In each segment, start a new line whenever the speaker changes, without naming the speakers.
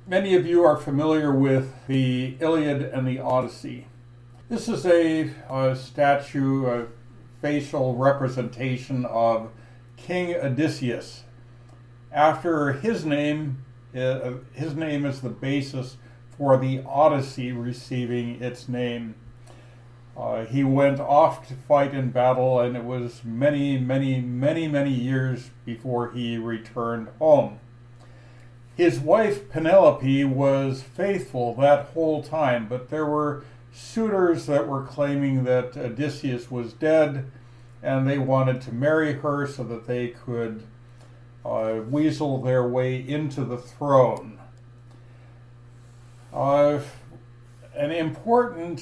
Many of you are familiar with the Iliad and the Odyssey. This is a statue, a facial representation of King Odysseus. After his name is the basis for the Odyssey receiving its name. He went off to fight in battle, and it was many years before he returned home. His wife Penelope was faithful that whole time, but there were suitors that were claiming that Odysseus was dead, and they wanted to marry her so that they could weasel their way into the throne. An important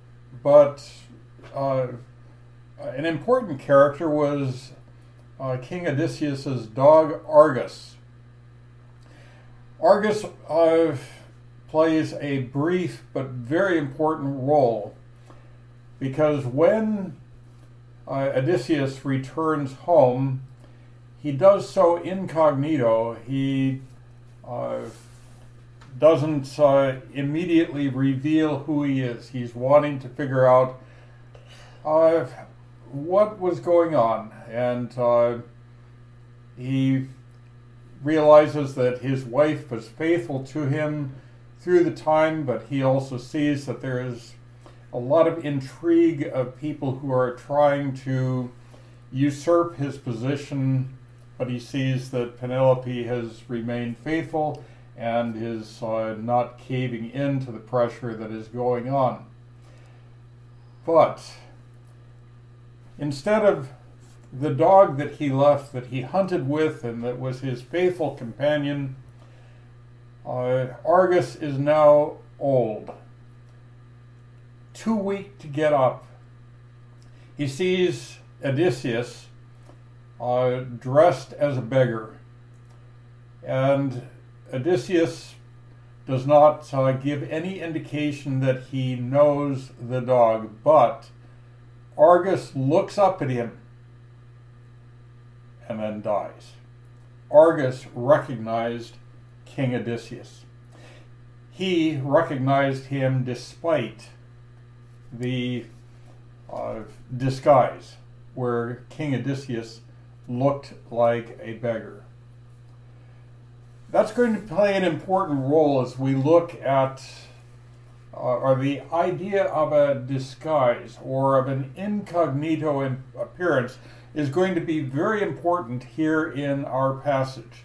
character was King Odysseus's dog Argus. Argus plays a brief but very important role, because when Odysseus returns home, he does so incognito. He doesn't immediately reveal who he is. He's wanting to figure out what was going on, and he realizes that his wife was faithful to him through the time, but he also sees that there is a lot of intrigue of people who are trying to usurp his position, but he sees that Penelope has remained faithful and is not caving in to the pressure that is going on. But instead of the dog that he left, that he hunted with and that was his faithful companion, Argus is now old, too weak to get up. He sees Odysseus dressed as a beggar, and Odysseus does not give any indication that he knows the dog, but Argus looks up at him and then dies. Argus recognized King Odysseus. He recognized him despite the disguise, where King Odysseus looked like a beggar. That's going to play an important role as we look at or the idea of a disguise or of an incognito appearance is going to be very important here in our passage.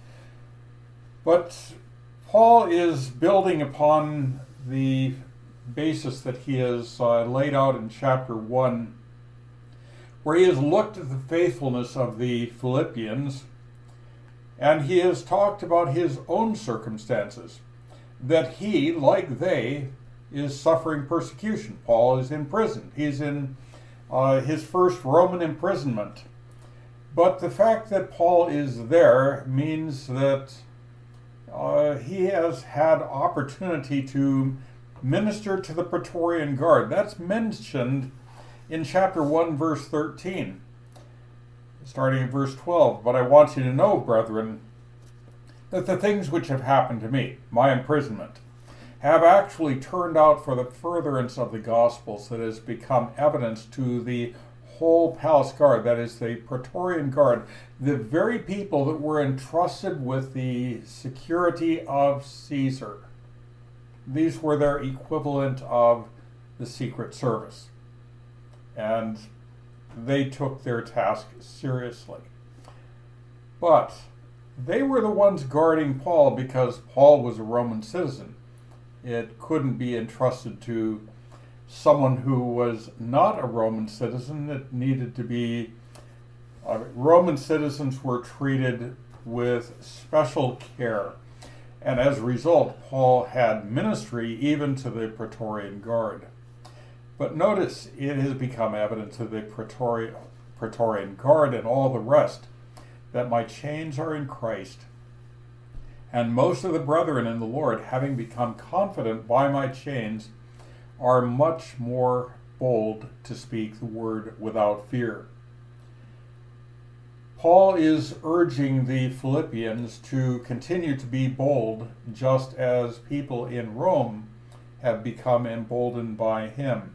But Paul is building upon the basis that he has laid out in chapter 1, where he has looked at the faithfulness of the Philippians, and he has talked about his own circumstances, that he, like they, is suffering persecution. Paul is in prison. He's in his first Roman imprisonment. But the fact that Paul is there means that he has had opportunity to minister to the Praetorian Guard. That's mentioned in chapter 1, verse 13, starting at verse 12. But I want you to know, brethren, that the things which have happened to me, my imprisonment, have actually turned out for the furtherance of the gospel, so that it has become evidence to the whole palace guard, that is the Praetorian Guard, the very people that were entrusted with the security of Caesar. These were their equivalent of the Secret Service, and they took their task seriously. But they were the ones guarding Paul because Paul was a Roman citizen. It couldn't be entrusted to someone who was not a Roman citizen. It needed to be, Roman citizens were treated with special care. And as a result, Paul had ministry even to the Praetorian Guard. But notice, it has become evident to the Praetorian Guard and all the rest that my chains are in Christ. And most of the brethren in the Lord, having become confident by my chains, are much more bold to speak the word without fear. Paul is urging the Philippians to continue to be bold, just as people in Rome have become emboldened by him.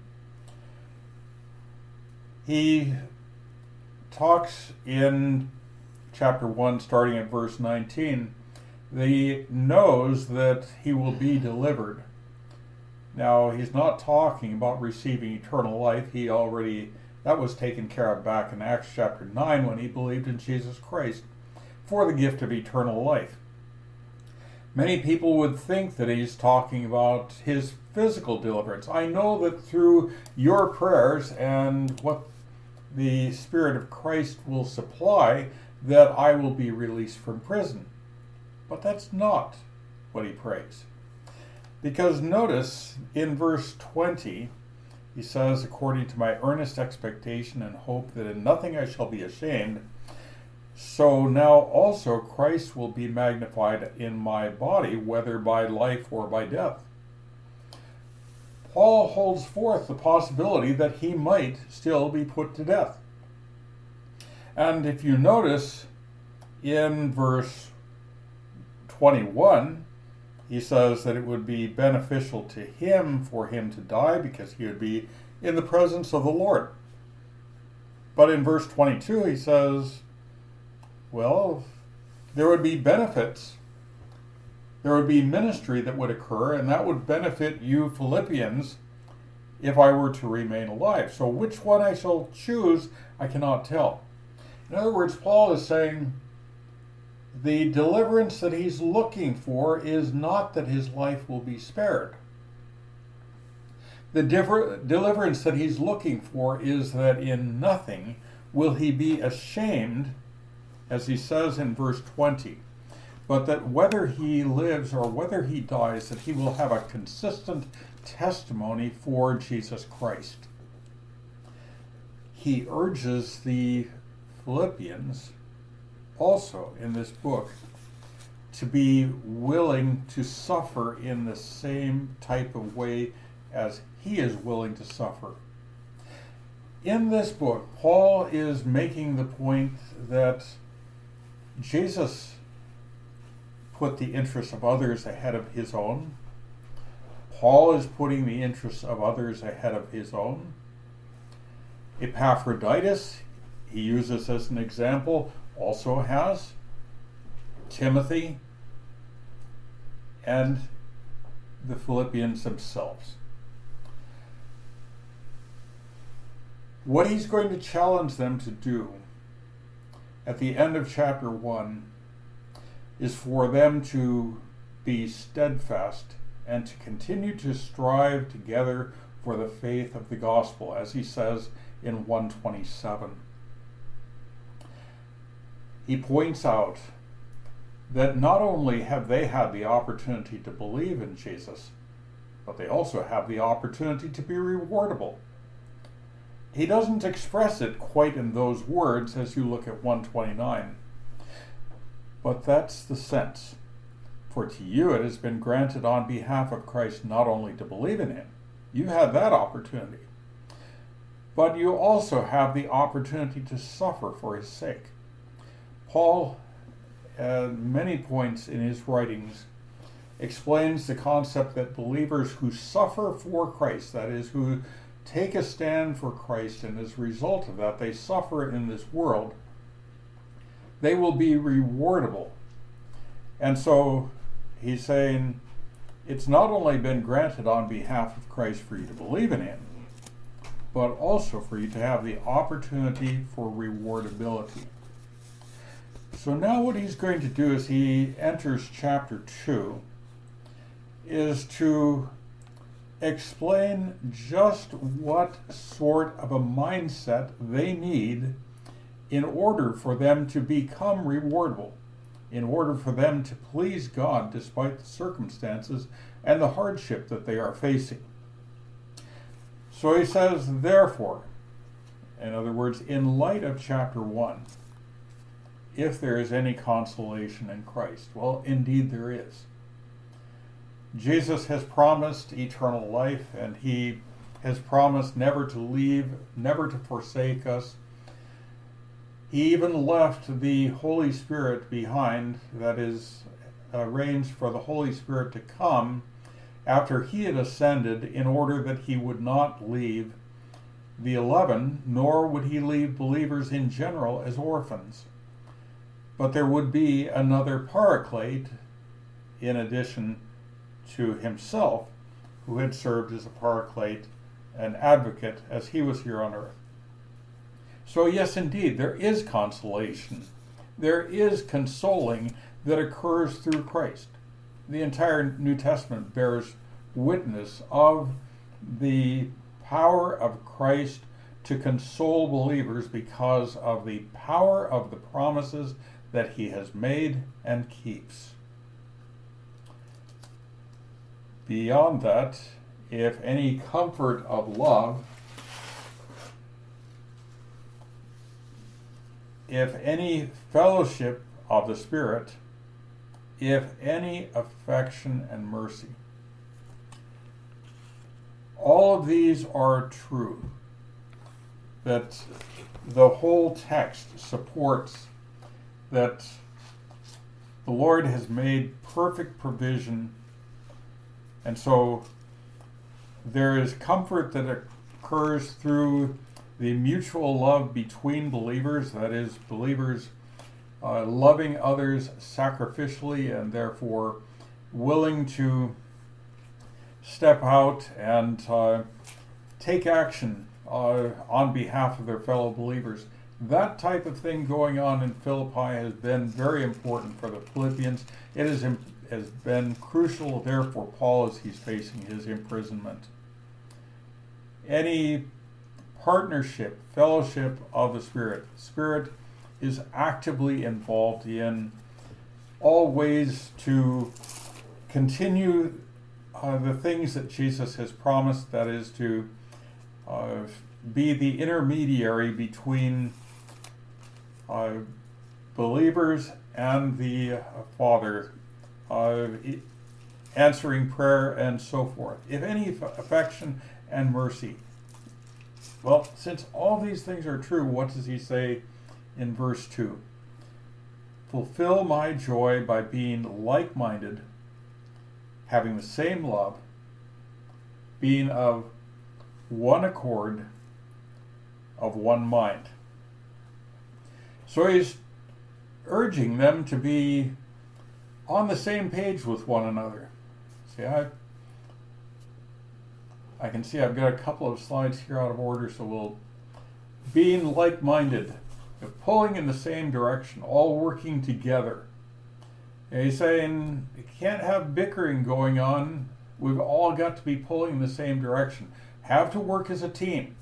He talks in chapter 1, starting at verse 19, that he knows that he will be delivered. Now, he's not talking about receiving eternal life. That was taken care of back in Acts chapter 9 when he believed in Jesus Christ for the gift of eternal life. Many people would think that he's talking about his physical deliverance. I know that through your prayers and what the Spirit of Christ will supply, that I will be released from prison. But that's not what he prays. Because notice in verse 20, he says, according to my earnest expectation and hope that in nothing I shall be ashamed, so now also Christ will be magnified in my body, whether by life or by death. Paul holds forth the possibility that he might still be put to death. And if you notice in verse 21, he says that it would be beneficial to him for him to die because he would be in the presence of the Lord. But in verse 22 he says, well, there would be benefits. There would be ministry that would occur, and that would benefit you Philippians if I were to remain alive. So which one I shall choose, I cannot tell. In other words, Paul is saying the deliverance that he's looking for is not that his life will be spared. The deliverance that he's looking for is that in nothing will he be ashamed, as he says in verse 20, but that whether he lives or whether he dies, that he will have a consistent testimony for Jesus Christ. He urges the Philippians also in this book to be willing to suffer in the same type of way as he is willing to suffer. In this book, Paul is making the point that Jesus put the interests of others ahead of his own. Paul is putting the interests of others ahead of his own. Epaphroditus, he uses as an example, also has Timothy and the Philippians themselves. What he's going to challenge them to do at the end of chapter 1 is for them to be steadfast and to continue to strive together for the faith of the gospel, as he says in 127. He points out that not only have they had the opportunity to believe in Jesus, but they also have the opportunity to be rewardable. He doesn't express it quite in those words as you look at 129, but that's the sense. For to you it has been granted on behalf of Christ not only to believe in him, you had that opportunity, but you also have the opportunity to suffer for his sake. Paul, at many points in his writings, explains the concept that believers who suffer for Christ, that is, who take a stand for Christ, and as a result of that they suffer in this world, they will be rewardable. And so he's saying it's not only been granted on behalf of Christ for you to believe in him, but also for you to have the opportunity for rewardability. So now what he's going to do as he enters chapter 2 is to explain just what sort of a mindset they need in order for them to become rewardable, in order for them to please God despite the circumstances and the hardship that they are facing. So he says, therefore, in other words, in light of chapter 1, if there is any consolation in Christ, well, indeed there is. Jesus has promised eternal life, and he has promised never to leave, never to forsake us. He even left the Holy Spirit behind, that is, arranged for the Holy Spirit to come after he had ascended, in order that he would not leave the 11, nor would he leave believers in general as orphans. But there would be another Paraclete in addition to himself, who had served as a Paraclete, an advocate, as he was here on earth. So yes, indeed, there is consolation. There is consoling that occurs through Christ. The entire New Testament bears witness of the power of Christ to console believers because of the power of the promises that he has made and keeps. Beyond that, if any comfort of love, if any fellowship of the Spirit, if any affection and mercy. All of these are true, that the whole text supports that the Lord has made perfect provision, and so there is comfort that occurs through the mutual love between believers, that is, believers loving others sacrificially and therefore willing to step out and take action on behalf of their fellow believers. That type of thing going on in Philippi has been very important for the Philippians. It has been crucial there for Paul as he's facing his imprisonment. Any partnership, fellowship of the Spirit. Spirit is actively involved in all ways to continue the things that Jesus has promised, that is to be the intermediary between believers and the Father, answering prayer and so forth. If any affection and mercy. Well, since all these things are true, what does he say in verse 2? Fulfill my joy by being like-minded, having the same love, being of one accord, of one mind. So he's urging them to be on the same page with one another. See, I can see I've got a couple of slides here out of order, so we'll being like-minded, pulling in the same direction, all working together. And he's saying you can't have bickering going on. We've all got to be pulling in the same direction. Have to work as a team.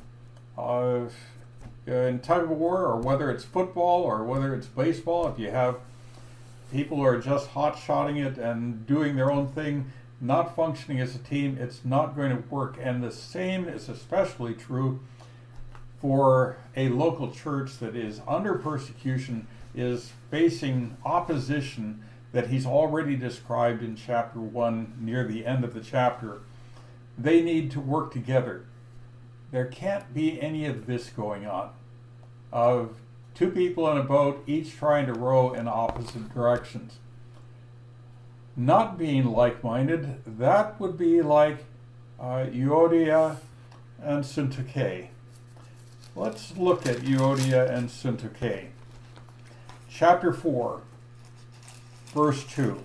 In tug of war, or whether it's football or whether it's baseball, if you have people who are just hot-shotting it and doing their own thing, not functioning as a team, it's not going to work. And the same is especially true for a local church that is under persecution, is facing opposition that he's already described in chapter 1, near the end of the chapter. They need to work together. There can't be any of this going on, of two people in a boat, each trying to row in opposite directions. Not being like-minded, that would be like Euodia and Syntyche. Let's look at Euodia and Syntyche. Chapter 4, verse 2.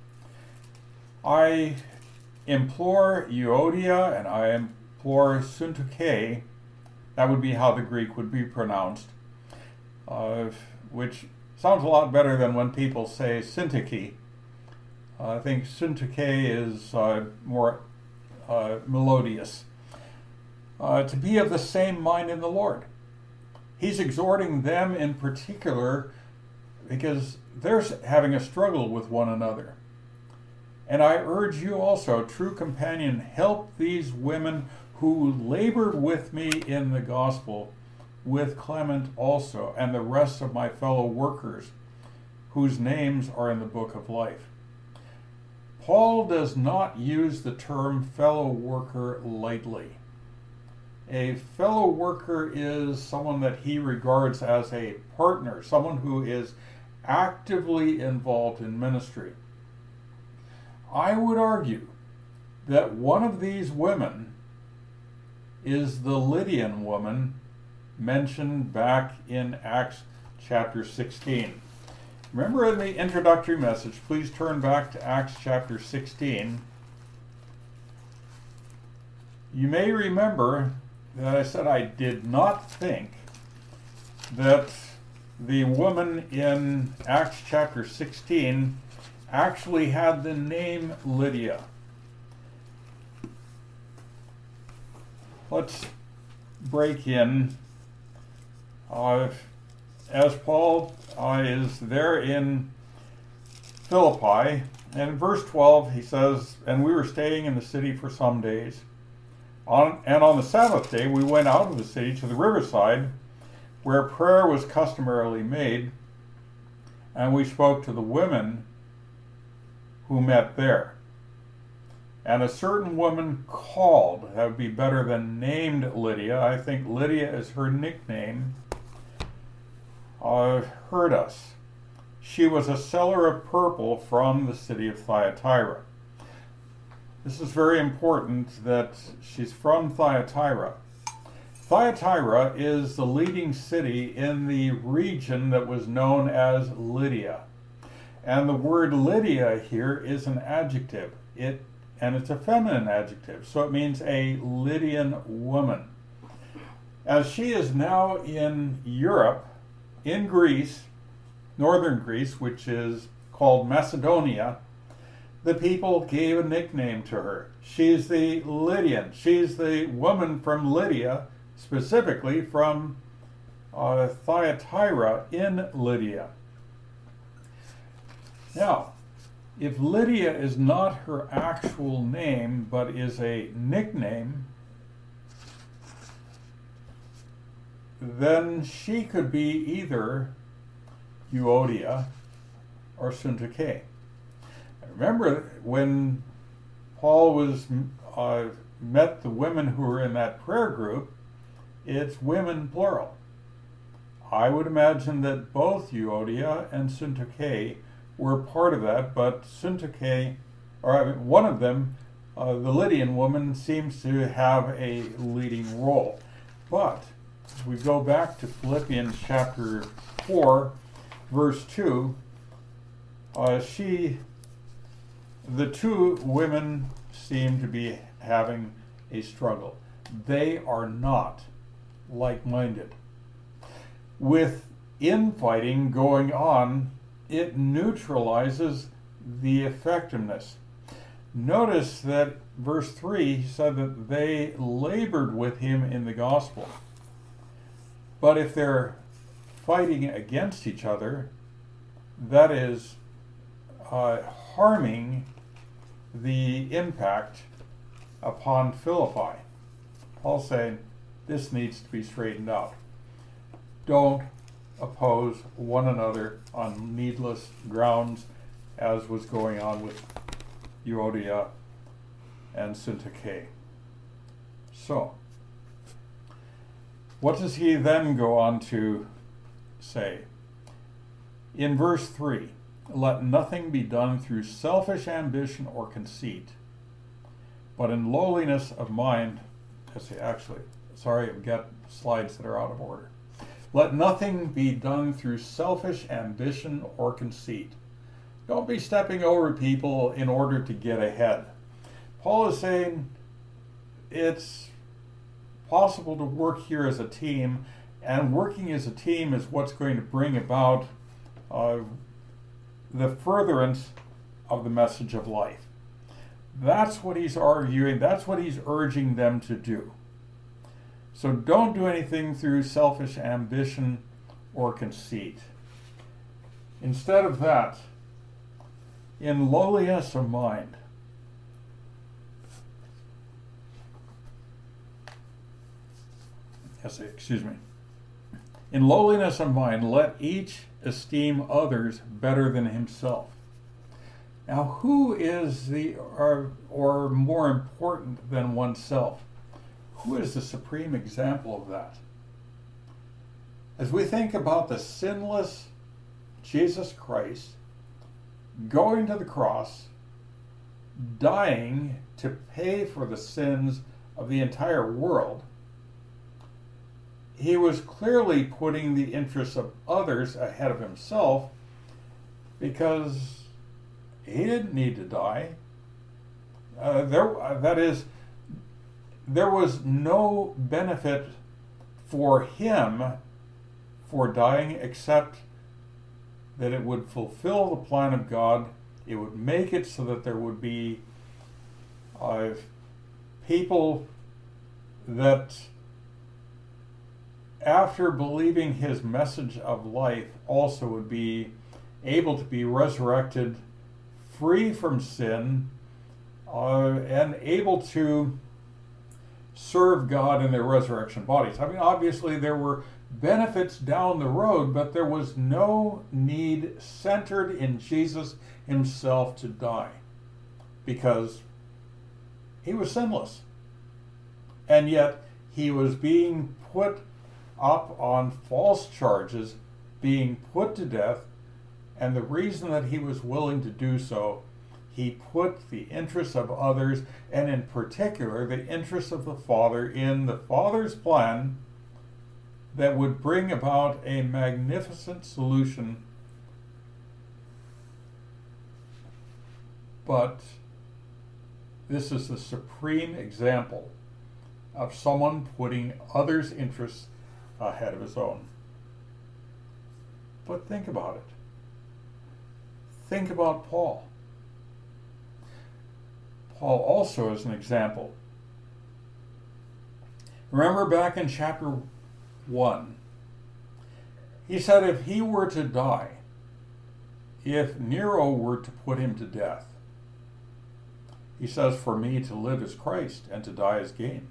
I implore Euodia and I implore Syntyche, that would be how the Greek would be pronounced, which sounds a lot better than when people say Syntyche. I think Syntyche is more melodious. To be of the same mind in the Lord. He's exhorting them in particular because they're having a struggle with one another. And I urge you also, true companion, help these women who labored with me in the gospel, with Clement also, and the rest of my fellow workers, whose names are in the book of life. Paul does not use the term fellow worker lightly. A fellow worker is someone that he regards as a partner, someone who is actively involved in ministry. I would argue that one of these women is the Lydian woman mentioned back in Acts chapter 16. Remember in the introductory message, please turn back to Acts chapter 16. You may remember that I said I did not think that the woman in Acts chapter 16 actually had the name Lydia. Let's break in. As Paul is there in Philippi, and in verse 12 he says, "And we were staying in the city for some days. On the Sabbath day we went out of the city to the riverside, where prayer was customarily made, and we spoke to the women who met there. And a certain woman called," that would be better than named Lydia, I think Lydia is her nickname, heard us. She was a seller of purple from the city of Thyatira. This is very important that she's from Thyatira. Thyatira is the leading city in the region that was known as Lydia. And the word Lydia here is an adjective. And it's a feminine adjective, so it means a Lydian woman. As she is now in Europe, in Greece, northern Greece, which is called Macedonia, the people gave a nickname to her. She's the Lydian. She's the woman from Lydia, specifically from Thyatira in Lydia. Now, if Lydia is not her actual name, but is a nickname, then she could be either Euodia or Syntyche. Remember, when Paul met the women who were in that prayer group, it's women plural. I would imagine that both Euodia and Syntyche were part of that, but Syntyche, one of them, the Lydian woman, seems to have a leading role. But as we go back to Philippians chapter 4, verse 2, the two women seem to be having a struggle. They are not like-minded. With infighting going on, it neutralizes the effectiveness. Notice that verse 3 said that they labored with him in the gospel. But if they're fighting against each other, that is harming the impact upon Philippi. Paul's saying this needs to be straightened out. Don't oppose one another on needless grounds, as was going on with Euodia and Syntyche. So, what does he then go on to say? In verse 3, "Let nothing be done through selfish ambition or conceit, but in lowliness of mind," I've got slides that are out of order. "Let nothing be done through selfish ambition or conceit." Don't be stepping over people in order to get ahead. Paul is saying it's possible to work here as a team, and working as a team is what's going to bring about the furtherance of the message of life. That's what he's arguing, that's what he's urging them to do. So don't do anything through selfish ambition or conceit. Instead of that, in lowliness of mind, in lowliness of mind, let each esteem others better than himself. Now, who is or more important than oneself? who is the supreme example of that? As we think about the sinless Jesus Christ going to the cross, dying to pay for the sins of the entire world, he was clearly putting the interests of others ahead of himself, because he didn't need to die. There was no benefit for him for dying, except that it would fulfill the plan of God. It would make it so that there would be people that, after believing his message of life, also would be able to be resurrected free from sin, and able to serve God in their resurrection bodies. I mean, obviously there were benefits down the road, but there was no need centered in Jesus himself to die, because he was sinless. And yet he was being put up on false charges, being put to death, and the reason that he was willing to do so, he put the interests of others, and in particular the interests of the Father, in the Father's plan that would bring about a magnificent solution. But this is the supreme example of someone putting others' interests ahead of his own. But think about it. Think about Paul. Paul also is an example. Remember back in chapter 1, he said if he were to die, if Nero were to put him to death, he says, for me to live is Christ, and to die is gain.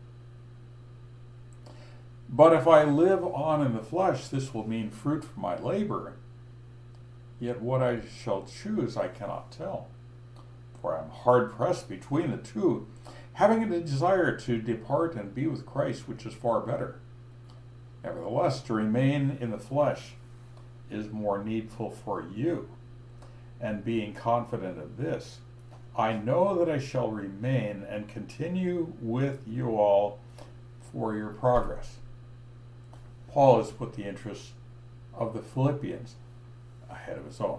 But if I live on in the flesh, this will mean fruit for my labor. Yet what I shall choose I cannot tell, for I am hard pressed between the two, having a desire to depart and be with Christ, which is far better. Nevertheless, to remain in the flesh is more needful for you. And being confident of this, I know that I shall remain and continue with you all for your progress. Paul has put the interests of the Philippians ahead of his own.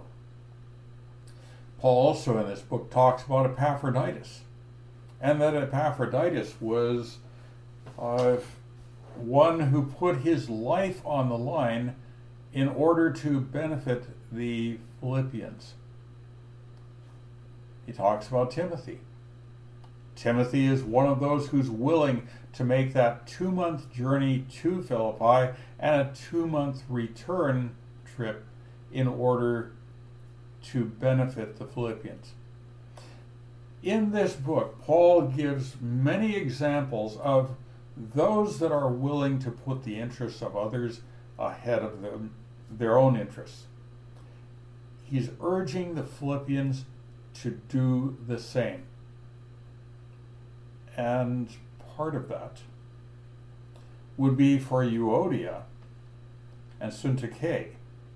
Paul also in this book talks about Epaphroditus, and that Epaphroditus was one who put his life on the line in order to benefit the Philippians. He talks about Timothy. Timothy is one of those who's willing to make that 2-month journey to Philippi and a 2-month return trip in order to benefit the Philippians. In this book, Paul gives many examples of those that are willing to put the interests of others ahead of their own interests. He's urging the Philippians to do the same. And part of that would be for Euodia and Syntyche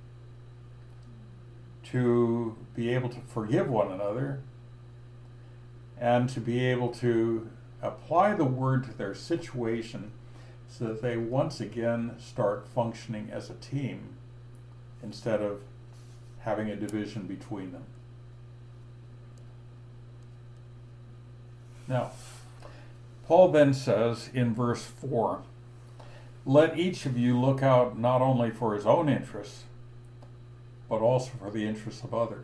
to be able to forgive one another and to be able to apply the word to their situation so that they once again start functioning as a team instead of having a division between them. Now, Paul then says in verse 4, let each of you look out not only for his own interests, but also for the interests of others.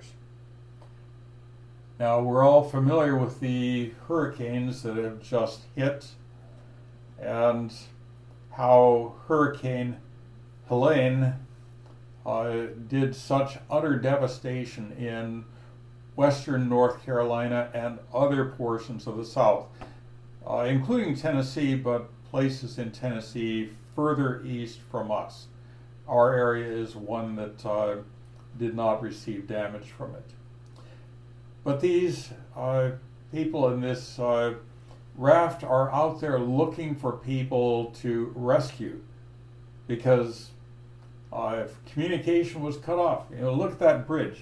Now, we're all familiar with the hurricanes that have just hit, and how Hurricane Helene did such utter devastation in western North Carolina and other portions of the South, including Tennessee, but places in Tennessee further east from us. Our area is one that did not receive damage from it. But these people in this raft are out there looking for people to rescue because if communication was cut off, look at that bridge.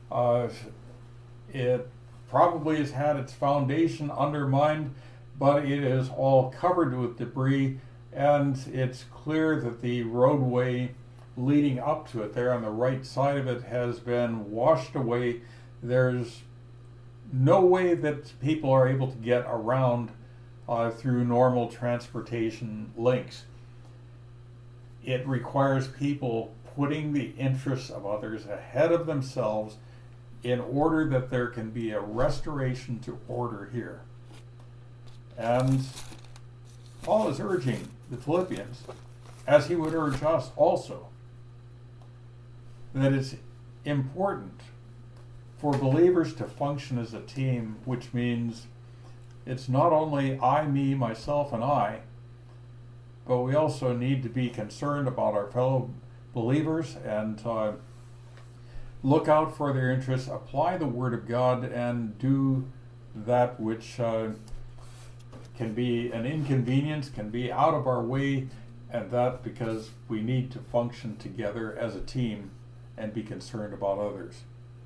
It probably has had its foundation undermined, but it is all covered with debris, and it's clear that the roadway leading up to it there on the right side of it has been washed away. There's no way that people are able to get around through normal transportation links. It requires people putting the interests of others ahead of themselves in order that there can be a restoration to order here. And Paul is urging the Philippians, as he would urge us also, that it's important for believers to function as a team, which means it's not only I, me, myself, and I, but we also need to be concerned about our fellow believers and look out for their interests, apply the Word of God, and do that which can be an inconvenience, can be out of our way, and that because we need to function together as a team and be concerned about others.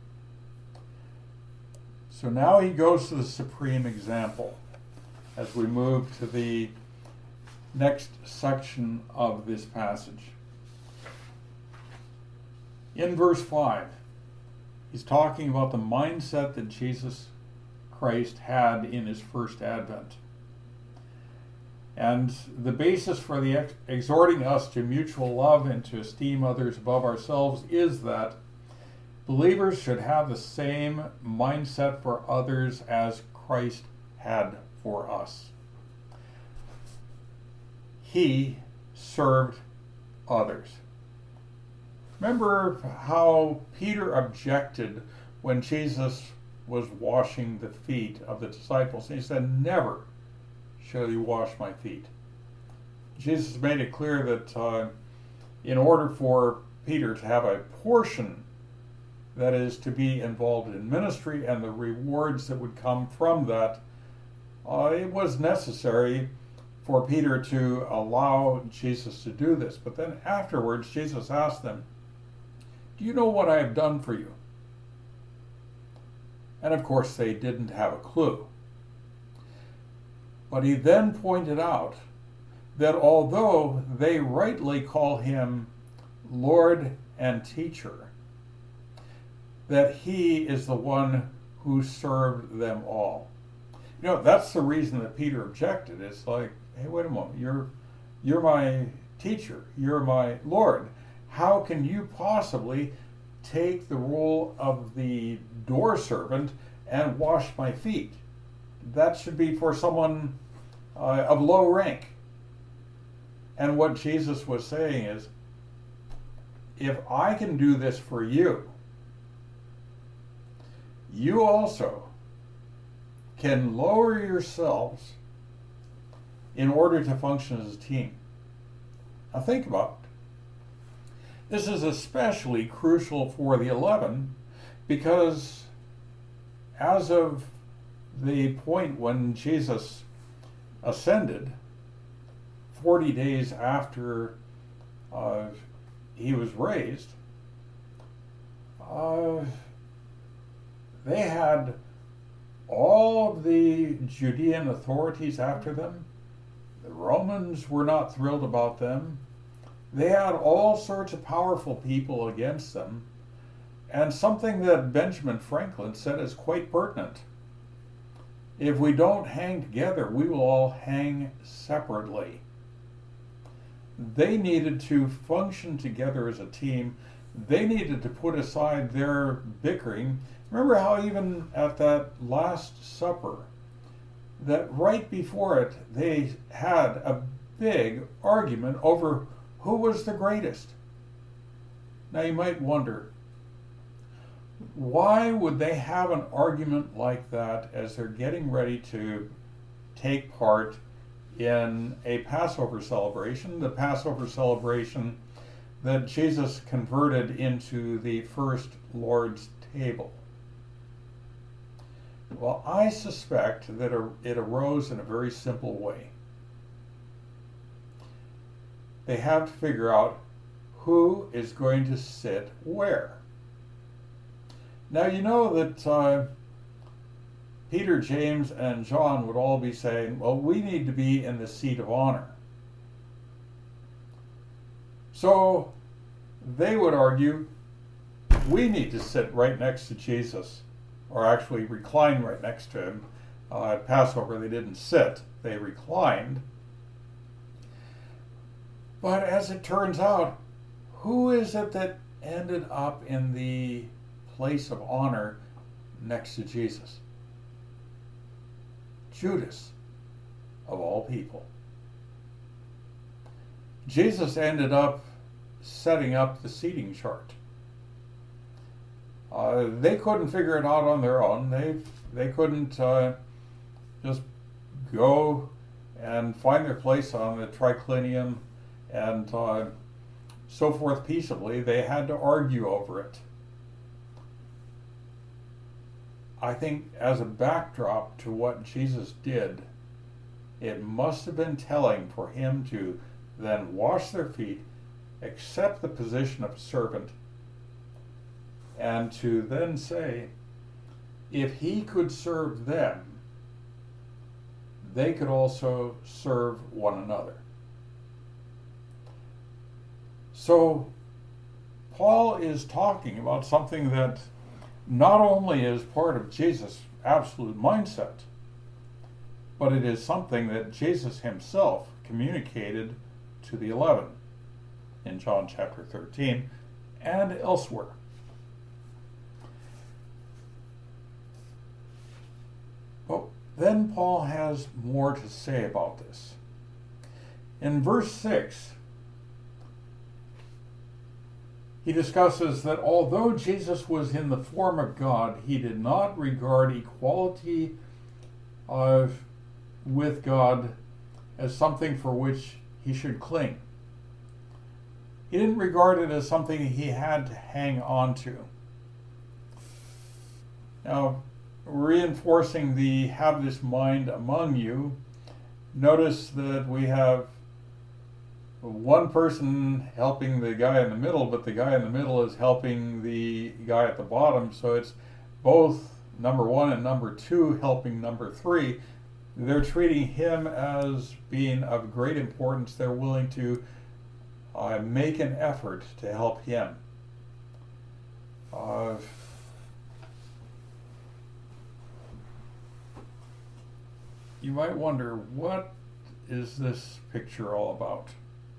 So now he goes to the supreme example as we move to the next section of this passage. In verse 5, he's talking about the mindset that Jesus Christ had in his first advent. And the basis for the exhorting us to mutual love and to esteem others above ourselves is that believers should have the same mindset for others as Christ had for us. He served others. Remember how Peter objected when Jesus was washing the feet of the disciples. He said, "Never shall you wash my feet." Jesus made it clear that in order for Peter to have a portion that is to be involved in ministry and the rewards that would come from that, it was necessary for Peter to allow Jesus to do this. But then afterwards, Jesus asked them, "Do you know what I have done for you?" And of course, they didn't have a clue. But he then pointed out that although they rightly call him Lord and Teacher, that he is the one who served them all. That's the reason that Peter objected. It's like, hey, wait a moment, you're my teacher, you're my Lord. How can you possibly take the role of the door servant and wash my feet? That should be for someone of low rank. And what Jesus was saying is, if I can do this for you, you also can lower yourselves in order to function as a team. Now think about it. This is especially crucial for the 11 because as of the point when Jesus ascended, 40 days after he was raised, they had all of the Judean authorities after them. The Romans were not thrilled about them. They had all sorts of powerful people against them. And something that Benjamin Franklin said is quite pertinent. If we don't hang together, we will all hang separately. They needed to function together as a team. They needed to put aside their bickering. Remember how even at that Last Supper, that right before it, they had a big argument over who was the greatest. Now you might wonder, why would they have an argument like that as they're getting ready to take part in a Passover celebration, the Passover celebration that Jesus converted into the first Lord's table? Well, I suspect that it arose in a very simple way. They have to figure out who is going to sit where. Now, you know that Peter, James, and John would all be saying, well, we need to be in the seat of honor. So they would argue, we need to sit right next to Jesus, or actually recline right next to him. At Passover, they didn't sit, they reclined. But as it turns out, who is it that ended up in the place of honor next to Jesus? Judas, of all people. Jesus ended up setting up the seating chart. They couldn't figure it out on their own. They couldn't just go and find their place on the triclinium and so forth peaceably. They had to argue over it. I think as a backdrop to what Jesus did, it must have been telling for him to then wash their feet, accept the position of a servant, and to then say, if he could serve them, they could also serve one another. So Paul is talking about something that not only is part of Jesus' absolute mindset, but it is something that Jesus himself communicated to the 11 in John chapter 13 and elsewhere. But then Paul has more to say about this. In verse 6, he discusses that although Jesus was in the form of God, he did not regard equality with God as something for which he should cling. He didn't regard it as something he had to hang on to. Now, reinforcing the have this mind among you, notice that we have one person helping the guy in the middle, but the guy in the middle is helping the guy at the bottom, so it's both number one and number two helping number three. They're treating him as being of great importance. They're willing to make an effort to help him. You might wonder, what is this picture all about?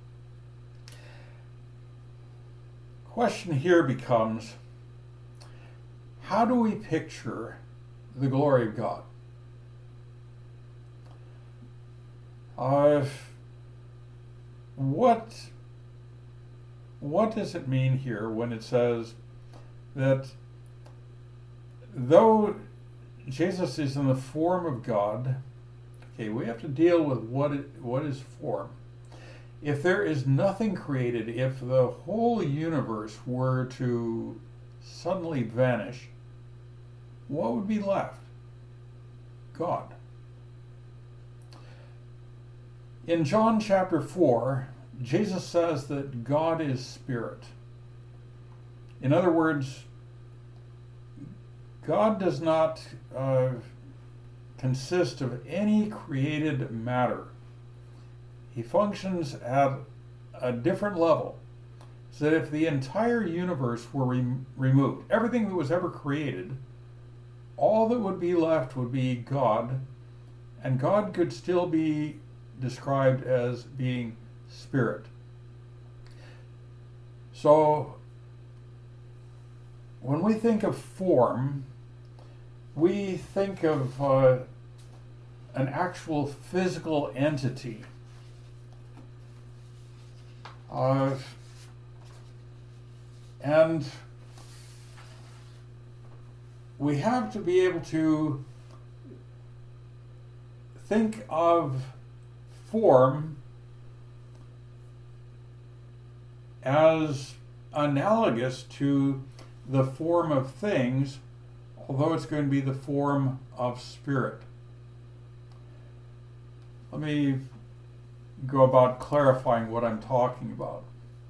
Question here becomes, how do we picture the glory of God? What does it mean here when it says that though Jesus is in the form of God, okay, we have to deal with what is form. If there is nothing created, if the whole universe were to suddenly vanish, what would be left? God. In John chapter 4, Jesus says that God is spirit. In other words, God does not consist of any created matter. He functions at a different level, so that if the entire universe were removed, everything that was ever created, all that would be left would be God, and God could still be described as being spirit. So when we think of form, we think of an actual physical entity. And we have to be able to think of form as analogous to the form of things although it's going to be the form of spirit. Let me go about clarifying what I'm talking about.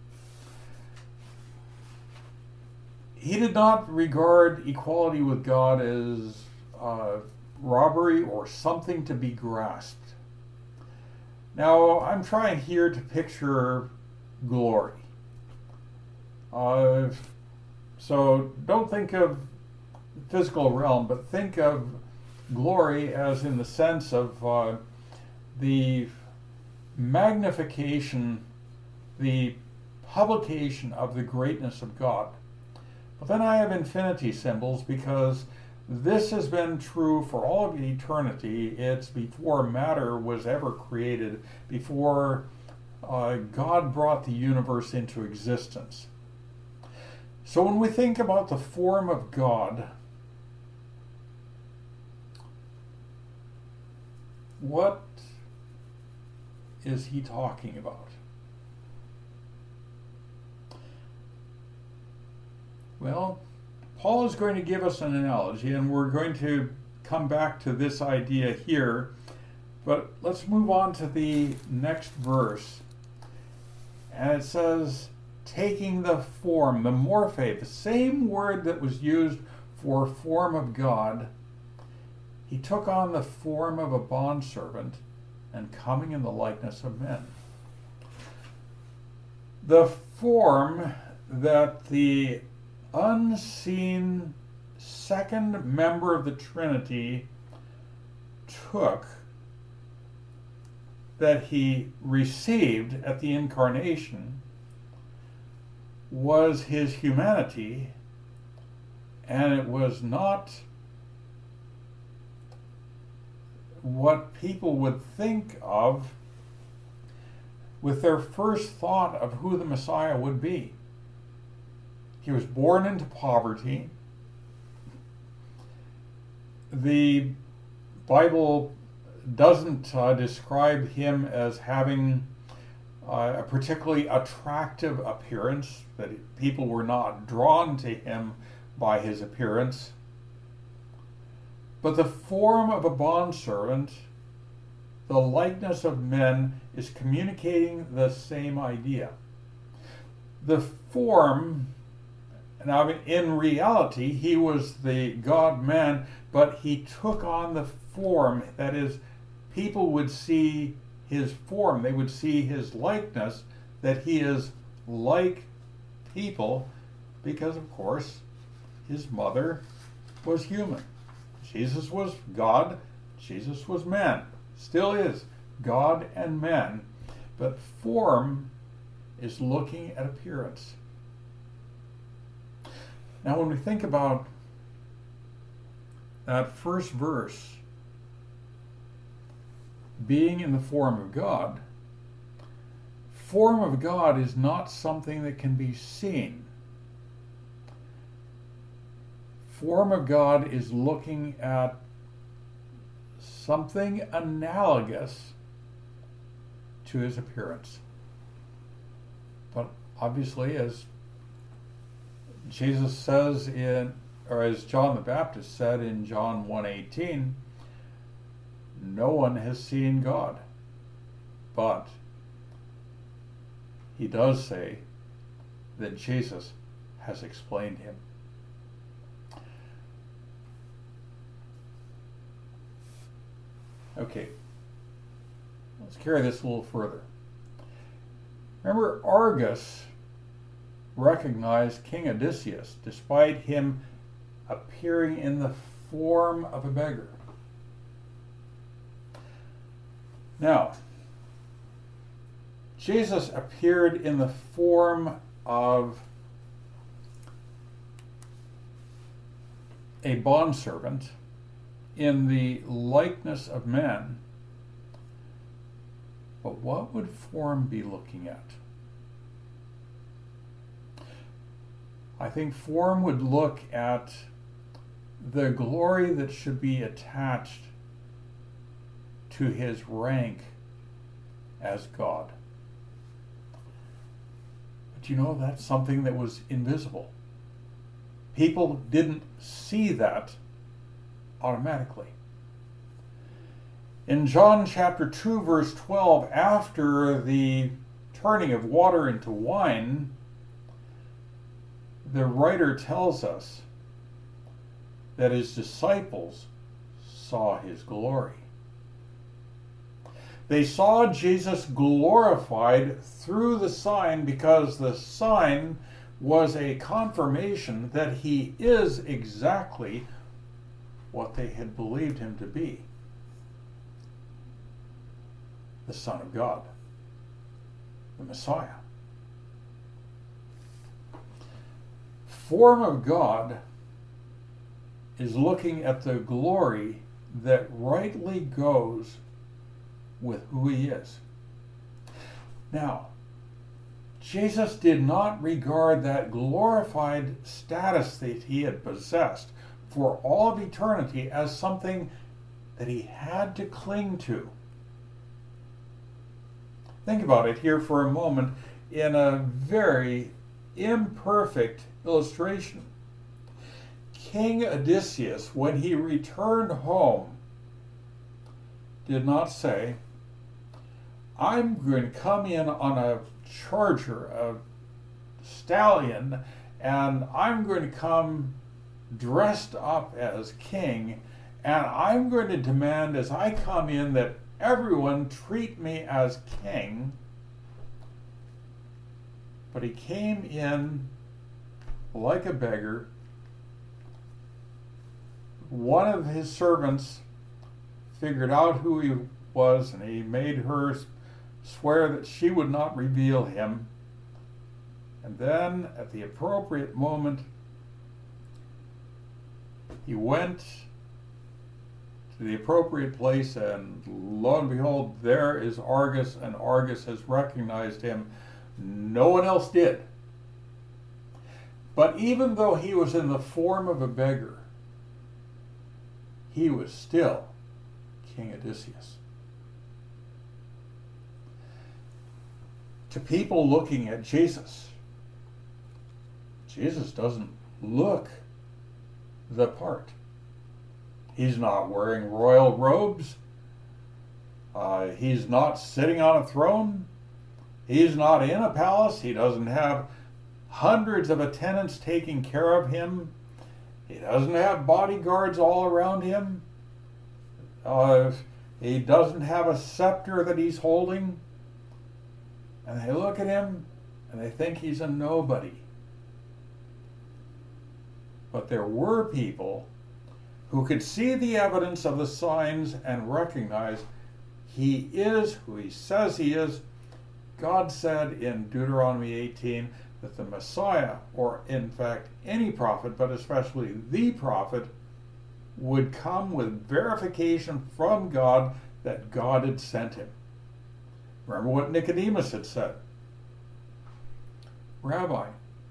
He did not regard equality with God as robbery or something to be grasped. Now, I'm trying here to picture glory. So don't think of physical realm, but think of glory as in the sense of the magnification, the publication of the greatness of God. But then I have infinity symbols because this has been true for all of eternity. It's before matter was ever created, before God brought the universe into existence. So when we think about the form of God, what is he talking about? Well, Paul is going to give us an analogy, and we're going to come back to this idea here, but let's move on to the next verse. And it says, taking the form, the morphe, the same word that was used for form of God, he took on the form of a bondservant and coming in the likeness of men. The form that the unseen second member of the Trinity took, that he received at the incarnation, was his humanity, and it was not what people would think of with their first thought of who the Messiah would be. He was born into poverty. The Bible doesn't describe him as having a particularly attractive appearance, that people were not drawn to him by his appearance. But the form of a bondservant, the likeness of men, is communicating the same idea. The form, now in reality, he was the God-man, but he took on the form, that is, people would see his form, they would see his likeness, that he is like people, because of course his mother was human. Jesus was God, Jesus was man, still is God and man, but form is looking at appearance. Now when we think about that first verse, being in the form of God, form of God is not something that can be seen. Form of God is looking at something analogous to his appearance. But obviously, as Jesus says or as John the Baptist said in John 1:18, no one has seen God, but he does say that Jesus has explained him. Okay, let's carry this a little further. Remember, Argus recognized King Odysseus despite him appearing in the form of a beggar. Now, Jesus appeared in the form of a bondservant in the likeness of men, but what would form be looking at? I think form would look at the glory that should be attached to his rank as God. But you know, that's something that was invisible. People didn't see that automatically. In John chapter 2, verse 12, after the turning of water into wine, the writer tells us that his disciples saw his glory. They saw Jesus glorified through the sign because the sign was a confirmation that he is exactly what they had believed him to be, the Son of God, the Messiah. Form of God is looking at the glory that rightly goes with who he is. Now, Jesus did not regard that glorified status that he had possessed for all of eternity as something that he had to cling to. Think about it here for a moment in a very imperfect illustration. King Odysseus, when he returned home, did not say, I'm going to come in on a charger, a stallion, and I'm going to come dressed up as king, and I'm going to demand as I come in that everyone treat me as king. But he came in like a beggar. One of his servants figured out who he was, and he made her swear that she would not reveal him. And then, at the appropriate moment, he went to the appropriate place, and lo and behold, there is Argus, and Argus has recognized him. No one else did. But even though he was in the form of a beggar, he was still King Odysseus. To people looking at Jesus, Jesus doesn't look the part. He's not wearing royal robes. He's not sitting on a throne. He's not in a palace. He doesn't have hundreds of attendants taking care of him. He doesn't have bodyguards all around him. He doesn't have a scepter that he's holding. And they look at him and they think he's a nobody. But there were people who could see the evidence of the signs and recognize he is who he says he is. God said in Deuteronomy 18 that the Messiah, or in fact any prophet, but especially the prophet, would come with verification from God that God had sent him. Remember what Nicodemus had said. Rabbi,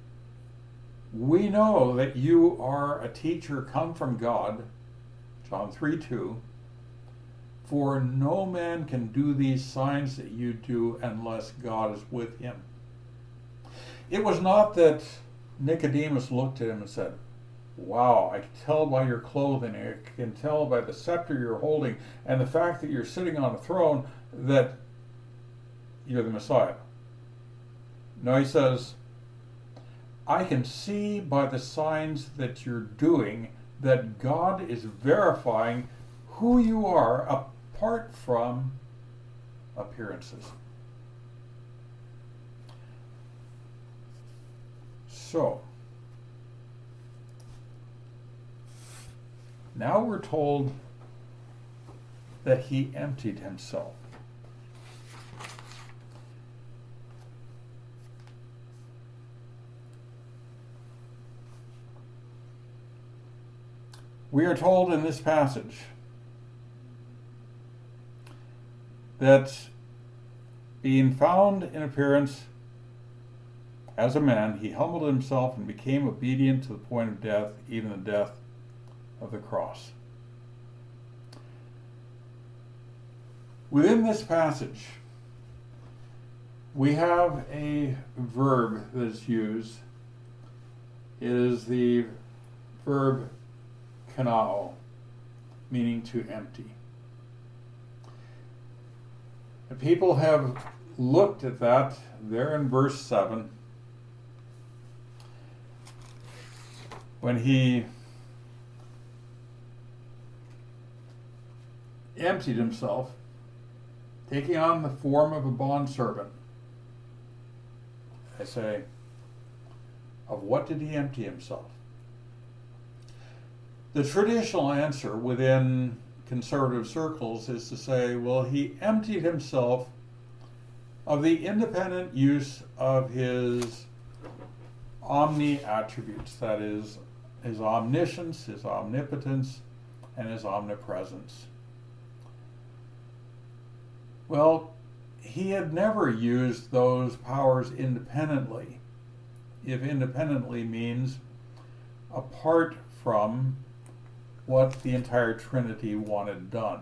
we know that you are a teacher come from God, John 3:2, for no man can do these signs that you do unless God is with him. It was not that Nicodemus looked at him and said, wow, I can tell by your clothing, I can tell by the scepter you're holding, and the fact that you're sitting on a throne that you're the Messiah. No, he says, I can see by the signs that you're doing that God is verifying who you are apart from appearances. So, now we're told that he emptied himself. We are told in this passage that being found in appearance as a man, he humbled himself and became obedient to the point of death, even the death of the cross. Within this passage, we have a verb that's used. It is the verb kanao. meaning to empty. The people have looked at that there in verse 7 when he emptied himself, taking on the form of a bondservant. I say, of what did he empty himself? The traditional answer within conservative circles is to say, well, he emptied himself of the independent use of his omni-attributes, that is, his omniscience, his omnipotence, and his omnipresence. Well, he had never used those powers independently, if independently means apart from what the entire Trinity wanted done.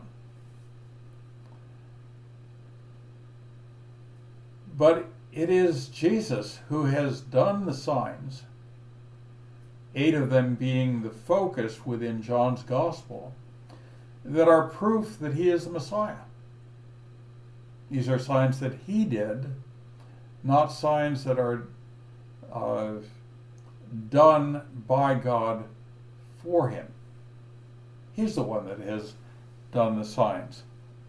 But it is Jesus who has done the signs, 8 of them being the focus within John's Gospel, that are proof that he is the Messiah. These are signs that he did, not signs that are done by God for him. He's the one that has done the signs.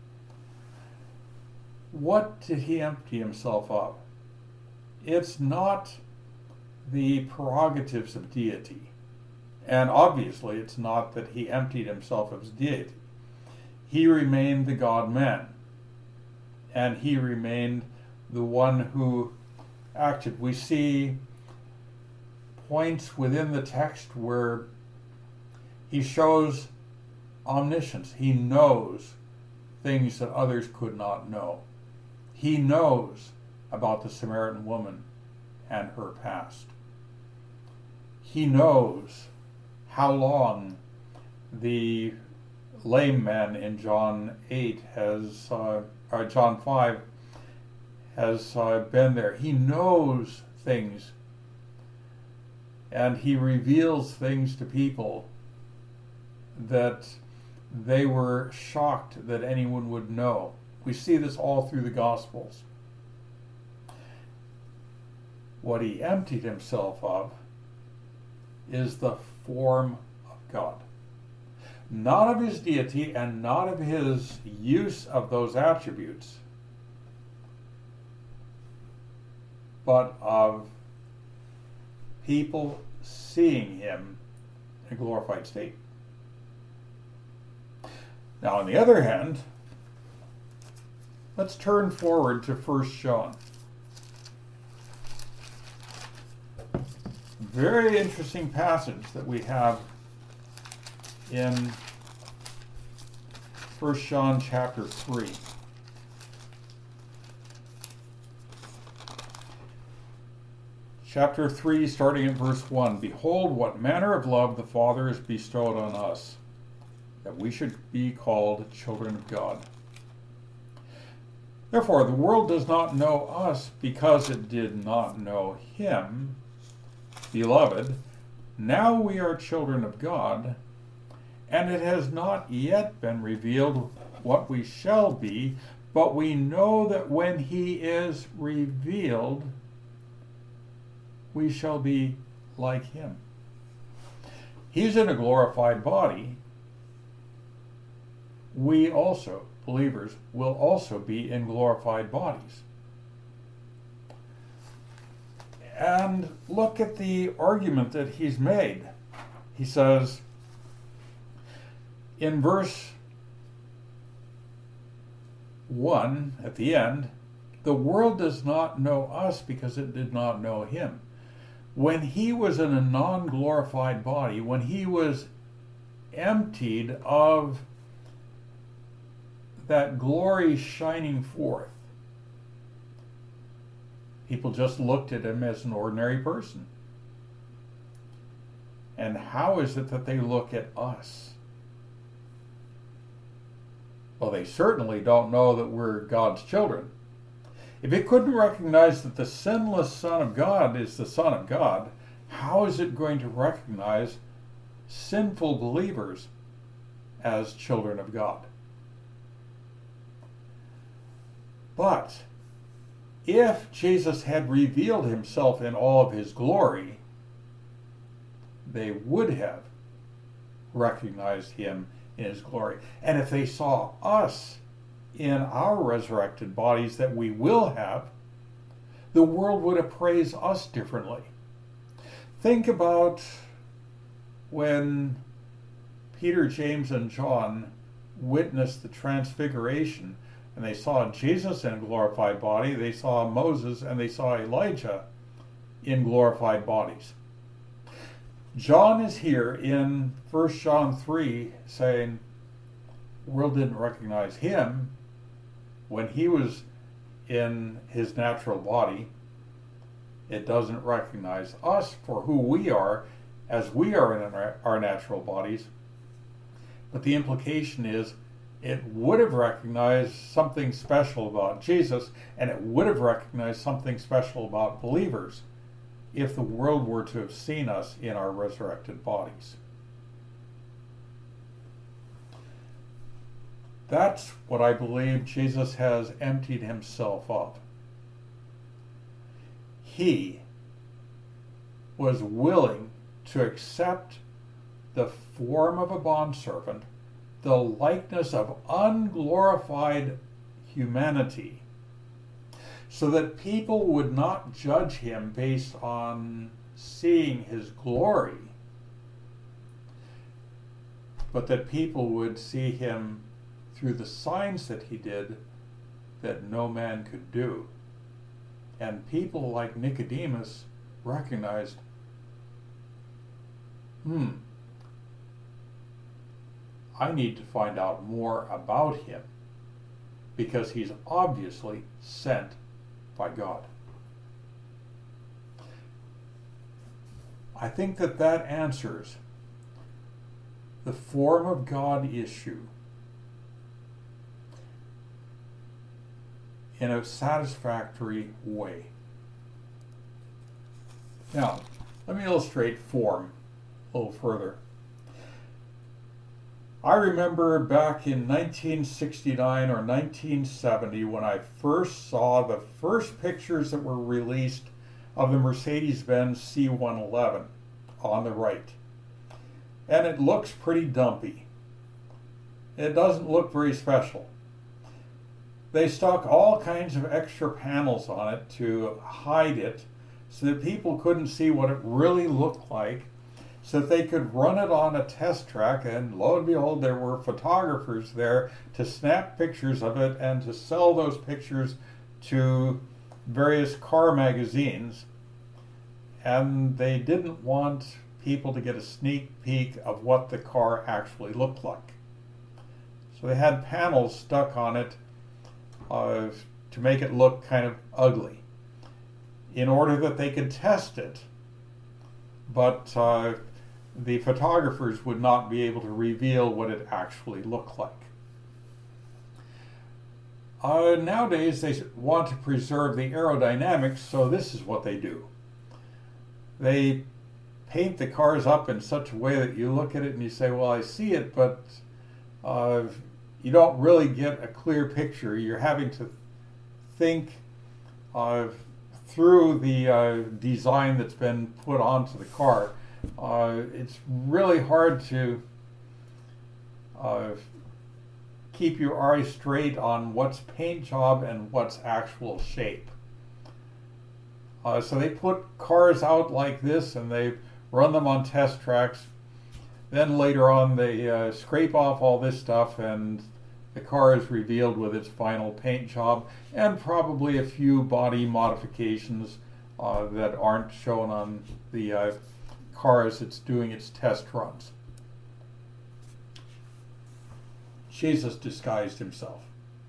What did he empty himself of? It's not the prerogatives of deity. And obviously it's not that he emptied himself of his deity. He remained the God-man. And he remained the one who acted. We see points within the text where he shows omniscience. He knows things that others could not know. He knows about the Samaritan woman and her past. He knows how long the lame man in John 8 has, or John 5 has been there. He knows things, and he reveals things to people that they were shocked that anyone would know. We see this all through the Gospels. What he emptied himself of is the form of God. Not of his deity and not of his use of those attributes, but of people seeing him in a glorified state. Now, on the other hand, let's turn forward to 1 John. Very interesting passage that we have in 1 John chapter 3. Chapter 3, starting at verse 1. Behold, what manner of love the Father has bestowed on us, that we should be called children of God. Therefore, the world does not know us because it did not know him. Beloved, now we are children of God, and it has not yet been revealed what we shall be, but we know that when he is revealed, we shall be like him. He's in a glorified body. We also, believers, will also be in glorified bodies. And look at the argument that he's made. He says, in verse 1, at the end, the world does not know us because it did not know him. When he was in a non-glorified body, when he was emptied of that glory shining forth, people just looked at him as an ordinary person. And how is it that they look at us? Well, they certainly don't know that we're God's children. If it couldn't recognize that the sinless Son of God is the Son of God, how is it going to recognize sinful believers as children of God. But if Jesus had revealed himself in all of his glory, they would have recognized him in his glory. And if they saw us in our resurrected bodies that we will have, the world would appraise us differently. Think about when Peter, James, and John witnessed the transfiguration, and they saw Jesus in a glorified body, they saw Moses, and they saw Elijah in glorified bodies. John is here in 1 John 3 saying, the world didn't recognize him when he was in his natural body. It doesn't recognize us for who we are as we are in our natural bodies. But the implication is it would have recognized something special about Jesus, and it would have recognized something special about believers if the world were to have seen us in our resurrected bodies. That's what I believe Jesus has emptied himself of. He was willing to accept the form of a bondservant, the likeness of unglorified humanity, so that people would not judge him based on seeing his glory, but that people would see him through the signs that he did that no man could do. And people like Nicodemus recognized, I need to find out more about him because he's obviously sent by God. I think that answers the form of God issue in a satisfactory way. Now, let me illustrate form a little further. I remember back in 1969 or 1970 when I first saw the first pictures that were released of the Mercedes-Benz C111 on the right. And it looks pretty dumpy. It doesn't look very special. They stuck all kinds of extra panels on it to hide it so that people couldn't see what it really looked like, so that they could run it on a test track, and lo and behold, there were photographers there to snap pictures of it and to sell those pictures to various car magazines. And they didn't want people to get a sneak peek of what the car actually looked like. So they had panels stuck on it to make it look kind of ugly in order that they could test it. But the photographers would not be able to reveal what it actually looked like. Nowadays, they want to preserve the aerodynamics, so this is what they do. They paint the cars up in such a way that you look at it and you say, well, I see it, but you don't really get a clear picture. You're having to think through the design that's been put onto the car. It's really hard to keep your eyes straight on what's paint job and what's actual shape. So they put cars out like this and they run them on test tracks. Then later on they scrape off all this stuff and the car is revealed with its final paint job and probably a few body modifications that aren't shown on the car as it's doing its test runs. Jesus disguised himself.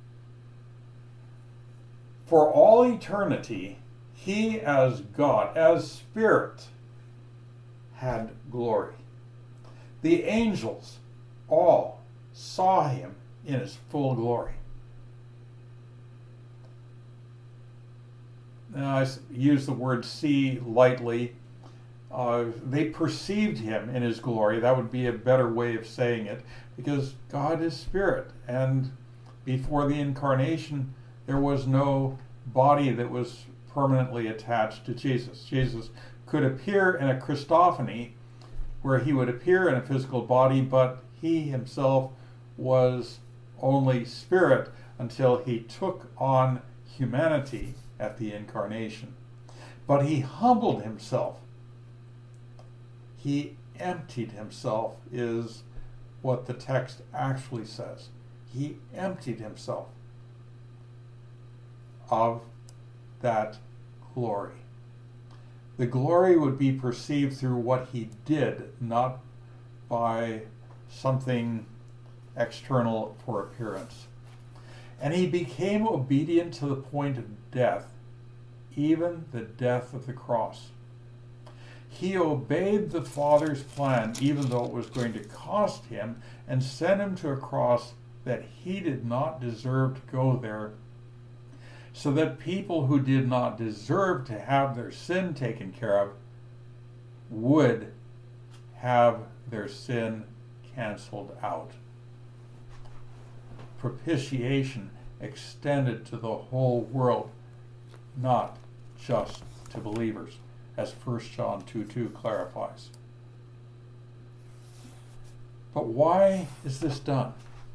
For all eternity, he as God, as Spirit, had glory. The angels all saw him in his full glory. Now, I use the word see lightly. they perceived him in his glory. That would be a better way of saying it, because God is spirit, and before the incarnation there was no body that was permanently attached to Jesus. Jesus could appear in a Christophany where he would appear in a physical body, but he himself was only spirit until he took on humanity at the incarnation. But he humbled himself. He emptied himself, is what the text actually says. He emptied himself of that glory. The glory would be perceived through what he did, not by something external for appearance. And he became obedient to the point of death, even the death of the cross. He obeyed the Father's plan, even though it was going to cost him, and sent him to a cross that he did not deserve to go there, so that people who did not deserve to have their sin taken care of would have their sin canceled out. Propitiation extended to the whole world, not just to believers, as 1 John 2:2 clarifies. But why is this done?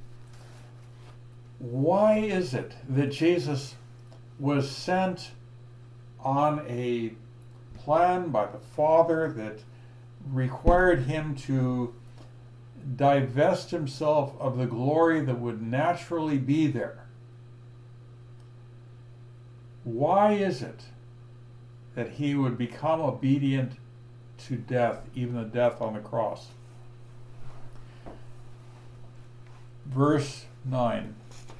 Why is it that Jesus was sent on a plan by the Father that required him to divest himself of the glory that would naturally be there? Why is it that he would become obedient to death, even the death on the cross? Verse 9.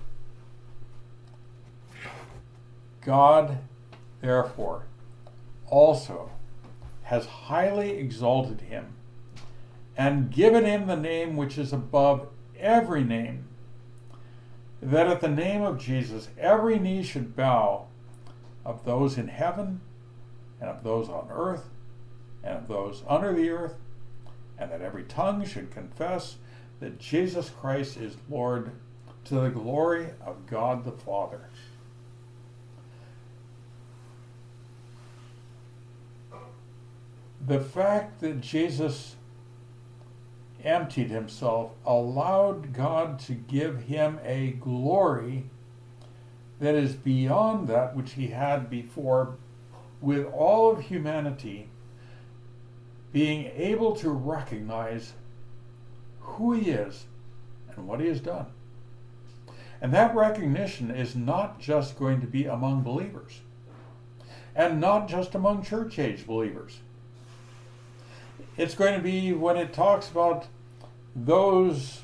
God, therefore, also has highly exalted him and given him the name which is above every name, that at the name of Jesus every knee should bow, of those in heaven, and of those on earth, and of those under the earth, and that every tongue should confess that Jesus Christ is Lord, to the glory of God the Father. The fact that Jesus emptied himself allowed God to give him a glory that is beyond that which he had before, with all of humanity being able to recognize who he is and what he has done. And that recognition is not just going to be among believers, and not just among church-age believers. It's going to be when it talks about those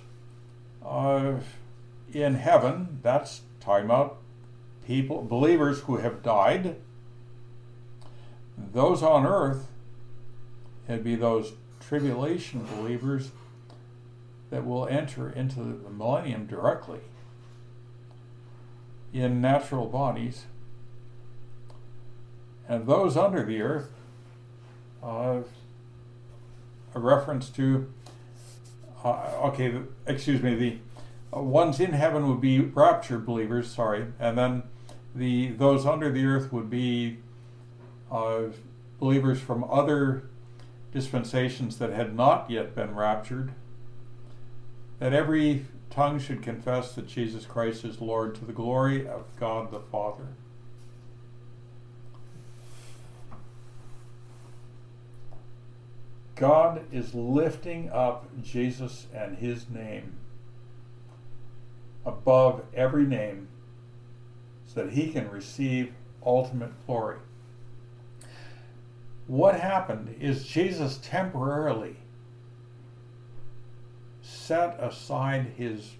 in heaven, that's talking about people, believers who have died. Those on earth, it'd be those tribulation believers that will enter into the millennium directly in natural bodies. And those under the earth, a reference to, the ones in heaven would be raptured believers, and then those under the earth would be believers from other dispensations that had not yet been raptured, that every tongue should confess that Jesus Christ is Lord, to the glory of God the Father. God is lifting up Jesus and his name above every name so that he can receive ultimate glory. What happened is Jesus temporarily set aside his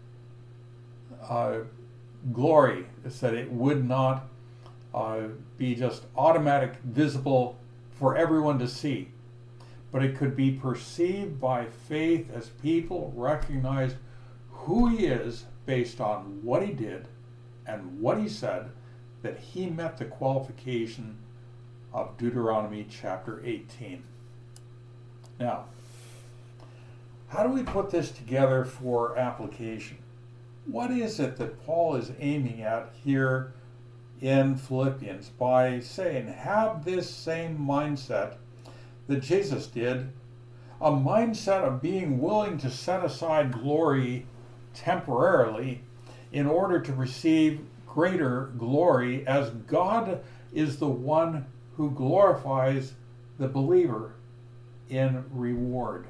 glory so that it would not be just automatic, visible for everyone to see, but it could be perceived by faith as people recognized who he is based on what he did and what he said, that he met the qualification of Deuteronomy chapter 18. Now, how do we put this together for application? What is it that Paul is aiming at here in Philippians by saying, have this same mindset that Jesus did, a mindset of being willing to set aside glory temporarily in order to receive greater glory, as God is the one who glorifies the believer in reward.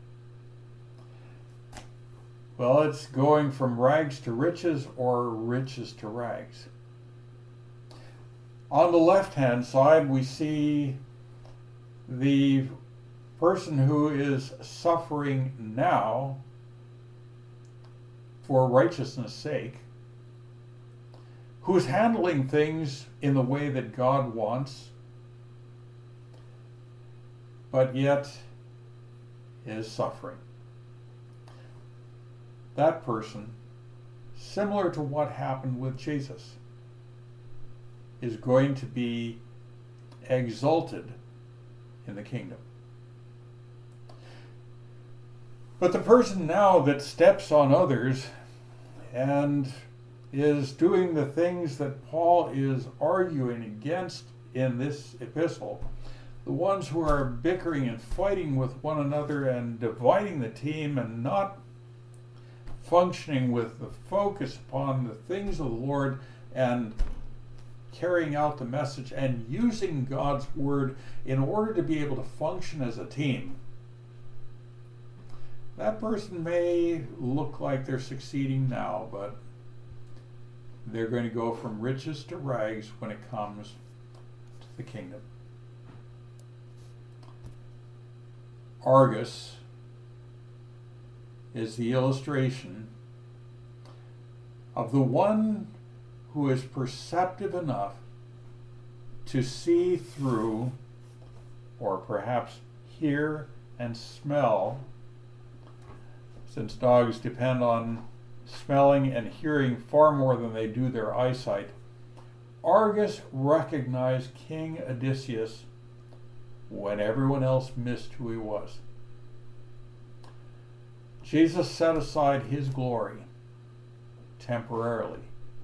Well, it's going from rags to riches or riches to rags. On the left-hand side, we see the person who is suffering now for righteousness' sake, who's handling things in the way that God wants, but yet is suffering. That person, similar to what happened with Jesus, is going to be exalted in the kingdom. But the person now that steps on others and is doing the things that Paul is arguing against in this epistle, the ones who are bickering and fighting with one another and dividing the team and not functioning with the focus upon the things of the Lord and carrying out the message and using God's word in order to be able to function as a team. That person may look like they're succeeding now, but they're going to go from riches to rags when it comes to the kingdom. Argus is the illustration of the one who is perceptive enough to see through, or perhaps hear and smell, since dogs depend on smelling and hearing far more than they do their eyesight. Argus recognized King Odysseus when everyone else missed who he was. Jesus set aside his glory temporarily,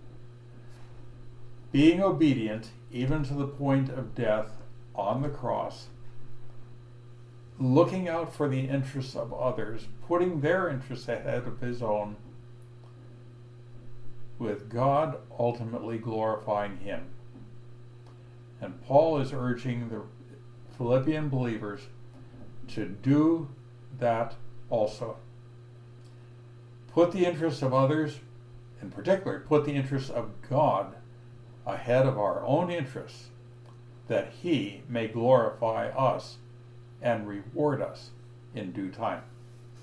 being obedient even to the point of death on the cross, looking out for the interests of others, putting their interests ahead of his own, with God ultimately glorifying him. And Paul is urging the Philippian believers to do that also. Put the interests of others, in particular, put the interests of God ahead of our own interests, that he may glorify us and reward us in due time.